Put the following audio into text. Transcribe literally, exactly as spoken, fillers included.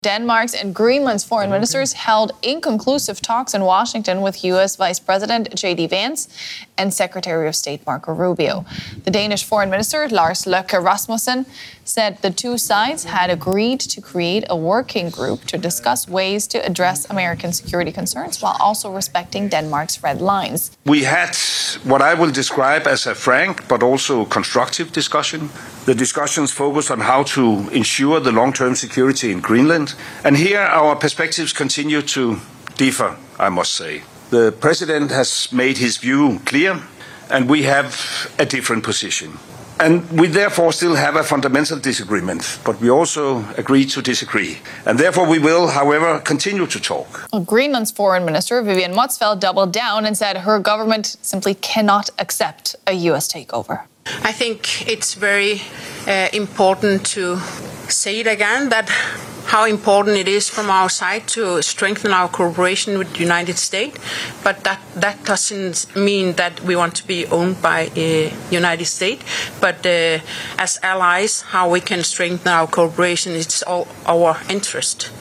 Denmark's and Greenland's foreign ministers held inconclusive talks in Washington with U S Vice President J D Vance and Secretary of State Marco Rubio. The Danish foreign minister, Lars Løkke Rasmussen, said the two sides had agreed to create a working group to discuss ways to address American security concerns while also respecting Denmark's red lines. We had what I will describe as a frank but also constructive discussion. The discussions focused on how to ensure the long-term security in Greenland. And here our perspectives continue to differ, I must say. The President has made his view clear, and we have a different position. And we therefore still have a fundamental disagreement, but we also agree to disagree. And therefore we will, however, continue to talk. Greenland's foreign minister, Vivian Motzfeldt, doubled down and said her government simply cannot accept a U S takeover. I think it's very uh, important to say it again, that how important it is from our side to strengthen our cooperation with the United States, but that, that doesn't mean that we want to be owned by the uh, United States, but uh, as allies, how we can strengthen our cooperation is all our interest.